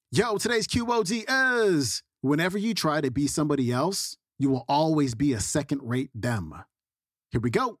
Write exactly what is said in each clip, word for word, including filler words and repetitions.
Yo, today's Q O D is, whenever you try to be somebody else, you will always be a second-rate them. Here we go.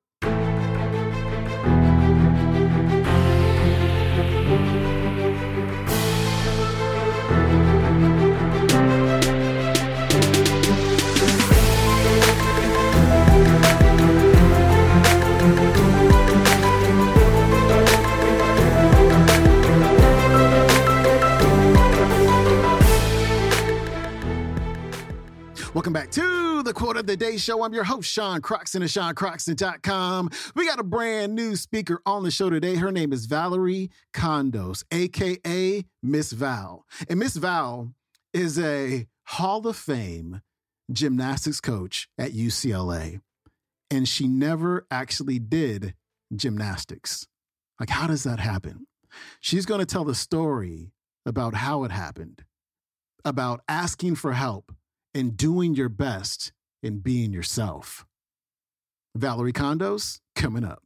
Welcome back to the Quote of the Day Show. I'm your host, Sean Croxton of Sean Croxton dot com. We got a brand new speaker on the show today. Her name is Valerie Kondos, a k a. Miss Val. And Miss Val is a Hall of Fame gymnastics coach at U C L A. And she never actually did gymnastics. Like, how does that happen? She's going to tell the story about how it happened, about asking for help, and doing your best in being yourself. Valerie Kondos, coming up.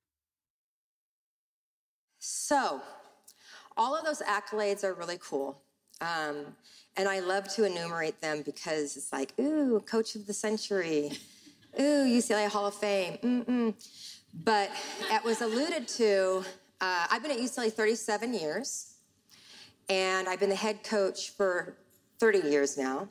So, all of those accolades are really cool. Um, and I love to enumerate them because it's like, ooh, coach of the century. Ooh, U C L A Hall of Fame. Mm-mm. But it was alluded to, uh, I've been at U C L A thirty-seven years, and I've been the head coach for thirty years now.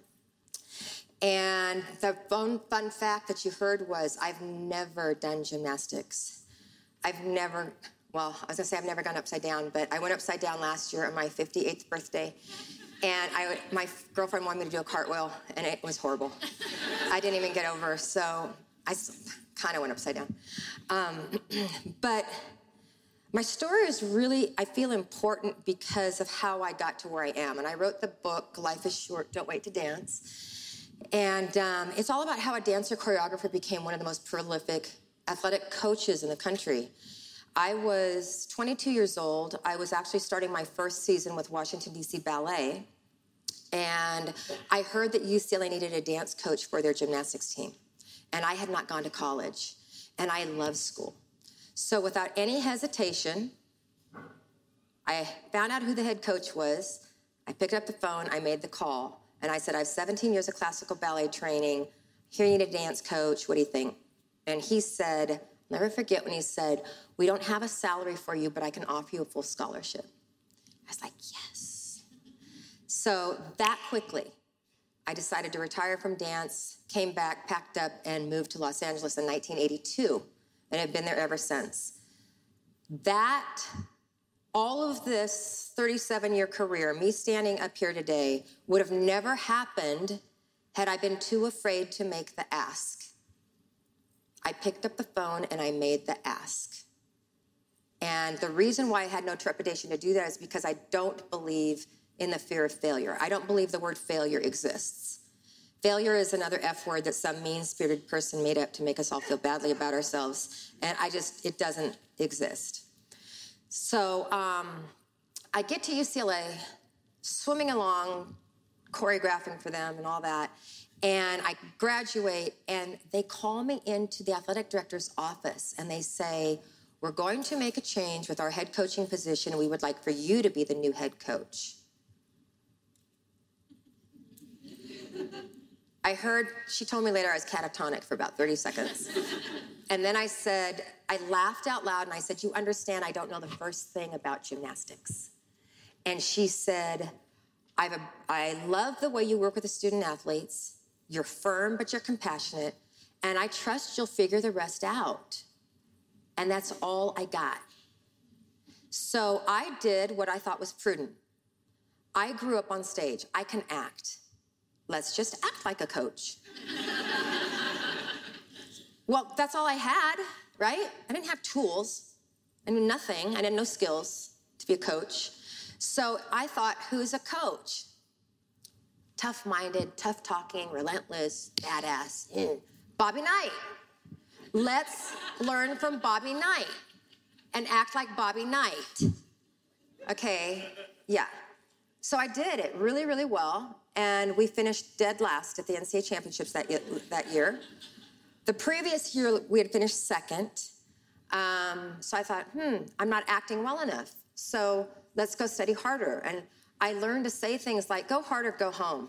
And the fun, fun fact that you heard was I've never done gymnastics. I've never, well, I was gonna say I've never gone upside down, but I went upside down last year on my fifty-eighth birthday. And I, my girlfriend wanted me to do a cartwheel, and it was horrible. I didn't even get over, so I kind of went upside down. Um, but my story is really, I feel, important because of how I got to where I am. And I wrote the book, Life is Short, Don't Wait to Dance. And um, it's all about how a dancer choreographer became one of the most prolific athletic coaches in the country. I was twenty-two years old. I was actually starting my first season with Washington, D C Ballet. And I heard that U C L A needed a dance coach for their gymnastics team. And I had not gone to college. And I love school. So without any hesitation, I found out who the head coach was. I picked up the phone. I made the call. And I said, I have seventeen years of classical ballet training. Here you need a dance coach. What do you think? And he said, I'll never forget when he said, we don't have a salary for you, but I can offer you a full scholarship. I was like, yes. So that quickly, I decided to retire from dance, came back, packed up, and moved to Los Angeles in nineteen eighty-two, and have been there ever since. That, all of this thirty-seven-year career, me standing up here today, would have never happened had I been too afraid to make the ask. I picked up the phone and I made the ask. And the reason why I had no trepidation to do that is because I don't believe in the fear of failure. I don't believe the word failure exists. Failure is another F word that some mean-spirited person made up to make us all feel badly about ourselves. And I just, it doesn't exist. So um, I get to U C L A, swimming along, choreographing for them and all that, and I graduate, and they call me into the athletic director's office, and they say, we're going to make a change with our head coaching position, and we would like for you to be the new head coach. I heard, she told me later I was catatonic for about thirty seconds. And then I said, I laughed out loud and I said, you understand I don't know the first thing about gymnastics. And she said, I've a, I love the way you work with the student athletes. You're firm, but you're compassionate. And I trust you'll figure the rest out. And that's all I got. So I did what I thought was prudent. I grew up on stage. I can act. Let's just act like a coach. Well, that's all I had, right? I didn't have tools. I knew nothing. I didn't know skills to be a coach. So I thought, who's a coach? Tough-minded, tough-talking, relentless, badass. Mm. Bobby Knight. Let's learn from Bobby Knight and act like Bobby Knight. Okay, yeah. So I did it really, really well, and we finished dead last at the N C double A championships that, that year. The previous year, we had finished second. Um, so I thought, hmm, I'm not acting well enough. So let's go study harder. And I learned to say things like, go hard or go home.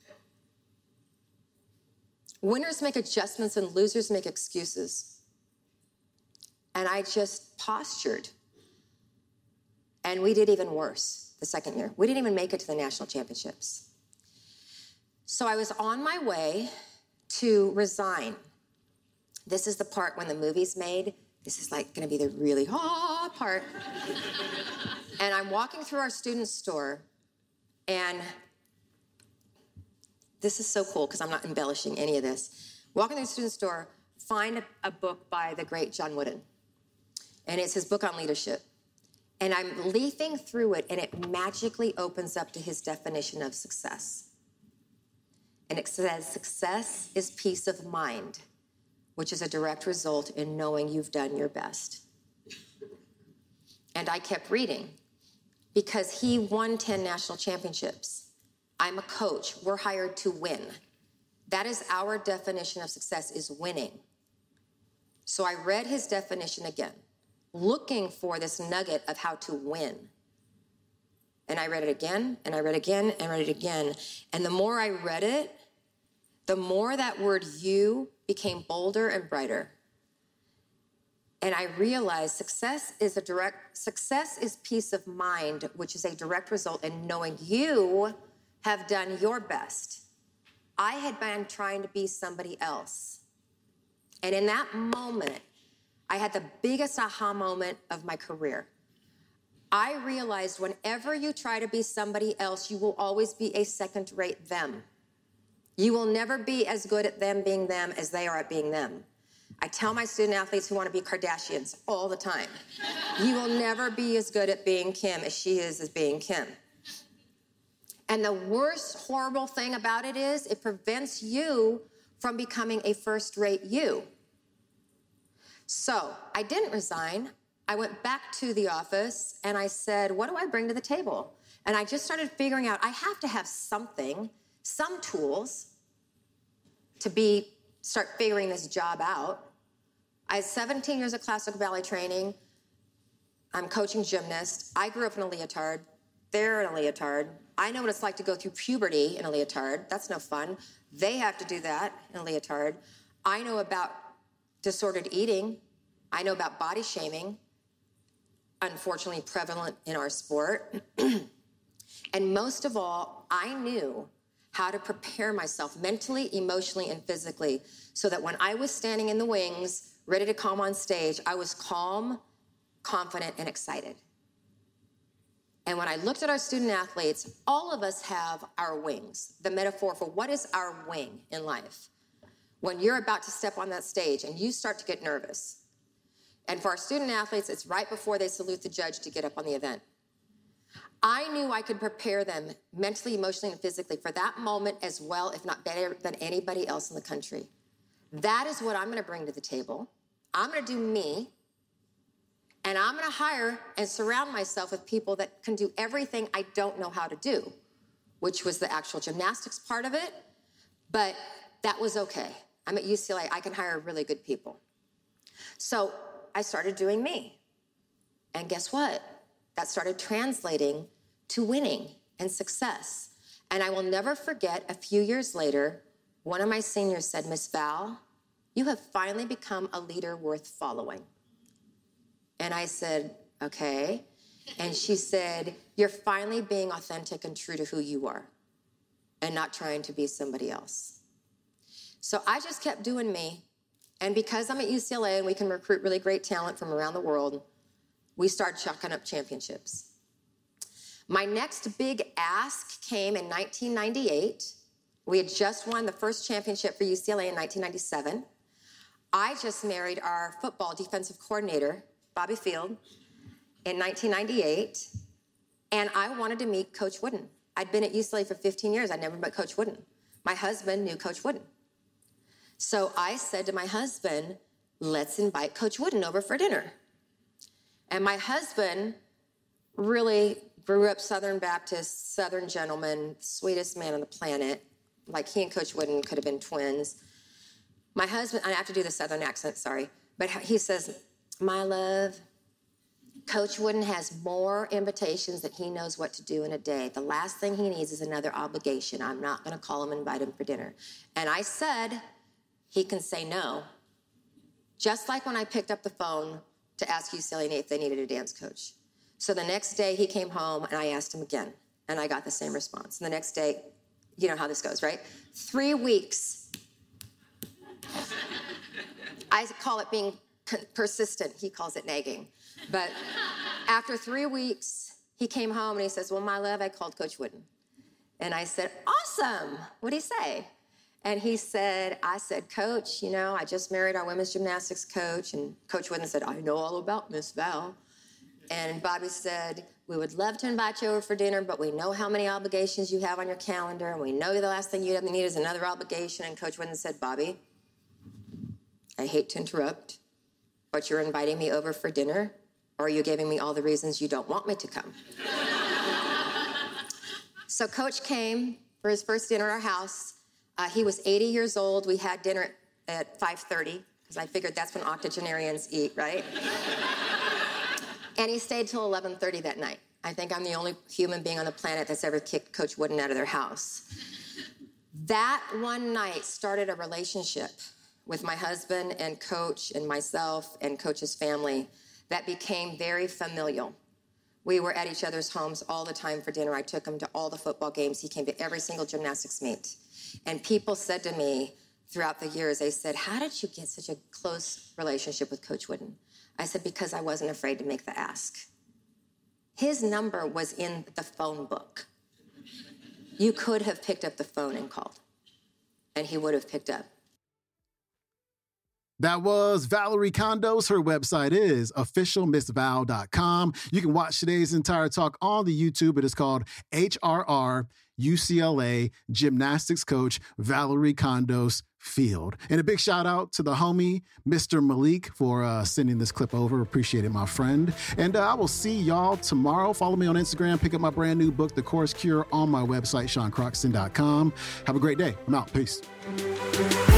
Winners make adjustments and losers make excuses. And I just postured. And we did even worse the second year. We didn't even make it to the national championships. So I was on my way to resign. This is the part when the movie's made. This is like gonna be the really hot part. And I'm walking through our student store, and this is so cool because I'm not embellishing any of this. Walking through the student store, find a, a book by the great John Wooden. And it's his book on leadership. And I'm leafing through it, and it magically opens up to his definition of success. And it says, success is peace of mind, which is a direct result in knowing you've done your best. And I kept reading because he won ten national championships. I'm a coach. We're hired to win. That is our definition of success, is winning. So I read his definition again, looking for this nugget of how to win. And I read it again, and I read it again, and I read it again. And the more I read it, the more that word you became bolder and brighter. And I realized success is a direct, success is peace of mind, which is a direct result in knowing you have done your best. I had been trying to be somebody else. And in that moment, I had the biggest aha moment of my career. I realized whenever you try to be somebody else, you will always be a second-rate them. You will never be as good at them being them as they are at being them. I tell my student athletes who want to be Kardashians all the time, you will never be as good at being Kim as she is as being Kim. And the worst, horrible thing about it is it prevents you from becoming a first-rate you. So I didn't resign. I went back to the office and I said, what do I bring to the table? And I just started figuring out I have to have something, some tools to be start figuring this job out. I had seventeen years of classical ballet training. I'm coaching gymnasts. I grew up in a leotard. They're in a leotard. I know what it's like to go through puberty in a leotard. That's no fun. They have to do that in a leotard. I know about disordered eating. I know about body shaming, unfortunately prevalent in our sport. And most of all, I knew how to prepare myself mentally, emotionally, and physically so that when I was standing in the wings, ready to come on stage, I was calm, confident, and excited. And when I looked at our student athletes, all of us have our wings, the metaphor for what is our wing in life. When you're about to step on that stage and you start to get nervous. And for our student athletes, it's right before they salute the judge to get up on the event. I knew I could prepare them mentally, emotionally, and physically for that moment as well, if not better than anybody else in the country. That is what I'm going to bring to the table. I'm going to do me, and I'm going to hire and surround myself with people that can do everything I don't know how to do, which was the actual gymnastics part of it, but that was okay. I'm at U C L A. I can hire really good people. So I started doing me, and guess what? That started translating to winning and success. And I will never forget, a few years later, one of my seniors said, Miss Val, you have finally become a leader worth following. And I said, okay. And she said, you're finally being authentic and true to who you are and not trying to be somebody else. So I just kept doing me. And because I'm at U C L A and we can recruit really great talent from around the world, we started chucking up championships. My next big ask came in nineteen ninety-eight. We had just won the first championship for U C L A in nineteen ninety-seven. I just married our football defensive coordinator, Bobby Field, in nineteen ninety-eight, and I wanted to meet Coach Wooden. I'd been at U C L A for fifteen years. I'd never met Coach Wooden. My husband knew Coach Wooden. So I said to my husband, let's invite Coach Wooden over for dinner. And my husband really grew up Southern Baptist, Southern gentleman, sweetest man on the planet. Like he and Coach Wooden could have been twins. My husband, I have to do the Southern accent, sorry, but he says, my love, Coach Wooden has more invitations than he knows what to do in a day. The last thing he needs is another obligation. I'm not going to call him and invite him for dinner. And I said he can say no. Just like when I picked up the phone to ask U C L A if they needed a dance coach. So the next day he came home and I asked him again, and I got the same response. And the next day, you know how this goes, right? Three weeks. I call it being persistent. He calls it nagging. But after three weeks, he came home and he says, well, my love, I called Coach Wooden. And I said, awesome. What'd he say? And he said, I said, Coach, you know, I just married our women's gymnastics coach. And Coach Wooden said, I know all about Miss Val. And Bobby said, we would love to invite you over for dinner, but we know how many obligations you have on your calendar, and we know the last thing you need is another obligation. And Coach Wooden said, Bobby, I hate to interrupt, but you're inviting me over for dinner, or are you giving me all the reasons you don't want me to come? So Coach came for his first dinner at our house. Uh, he was eighty years old. We had dinner at five thirty, because I figured that's when octogenarians eat, right? And he stayed till eleven thirty that night. I think I'm the only human being on the planet that's ever kicked Coach Wooden out of their house. That one night started a relationship with my husband and Coach and myself and Coach's family that became very familial. We were at each other's homes all the time for dinner. I took him to all the football games. He came to every single gymnastics meet. And people said to me throughout the years, they said, how did you get such a close relationship with Coach Wooden? I said, because I wasn't afraid to make the ask. His number was in the phone book. You could have picked up the phone and called, and he would have picked up. That was Valerie Condos. Her website is official miss val dot com. You can watch today's entire talk on the YouTube. It is called H R R U C L A Gymnastics Coach Valerie Condos Field. And a big shout out to the homie, Mister Malik, for uh, sending this clip over. Appreciate it, my friend. And uh, I will see y'all tomorrow. Follow me on Instagram. Pick up my brand new book, The Course Cure, on my website, sean croxton dot com. Have a great day. I'm out. Peace.